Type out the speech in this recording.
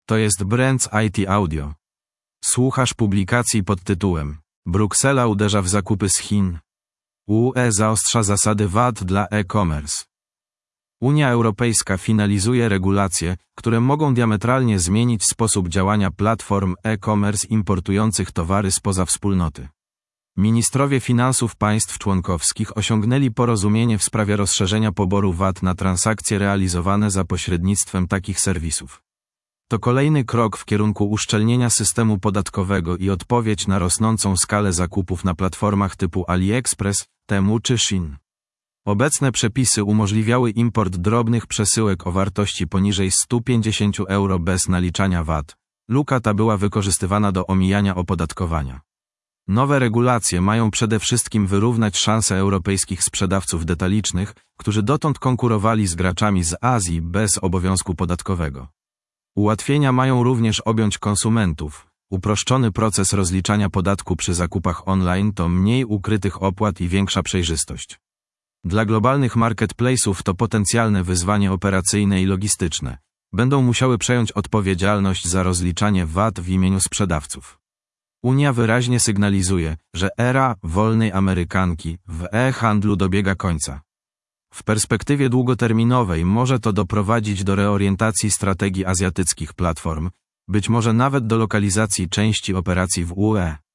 To jest Brands IT Audio. Słuchasz publikacji pod tytułem Bruksela uderza w zakupy z Chin. UE zaostrza zasady VAT dla e-commerce. Unia Europejska finalizuje regulacje, które mogą diametralnie zmienić sposób działania platform e-commerce importujących towary spoza wspólnoty. Ministrowie finansów państw członkowskich osiągnęli porozumienie w sprawie rozszerzenia poboru VAT na transakcje realizowane za pośrednictwem takich serwisów. To kolejny krok w kierunku uszczelnienia systemu podatkowego i odpowiedź na rosnącą skalę zakupów na platformach typu AliExpress, Temu czy Shein. Obecne przepisy umożliwiały import drobnych przesyłek o wartości poniżej 150 euro bez naliczania VAT. Luka ta była wykorzystywana do omijania opodatkowania. Nowe regulacje mają przede wszystkim wyrównać szanse europejskich sprzedawców detalicznych, którzy dotąd konkurowali z graczami z Azji bez obowiązku podatkowego. Ułatwienia mają również objąć konsumentów. Uproszczony proces rozliczania podatku przy zakupach online to mniej ukrytych opłat i większa przejrzystość. Dla globalnych marketplace'ów to potencjalne wyzwanie operacyjne i logistyczne. Będą musiały przejąć odpowiedzialność za rozliczanie VAT w imieniu sprzedawców. Unia wyraźnie sygnalizuje, że era wolnej Amerykanki w e-handlu dobiega końca. W perspektywie długoterminowej może to doprowadzić do reorientacji strategii azjatyckich platform, być może nawet do lokalizacji części operacji w UE.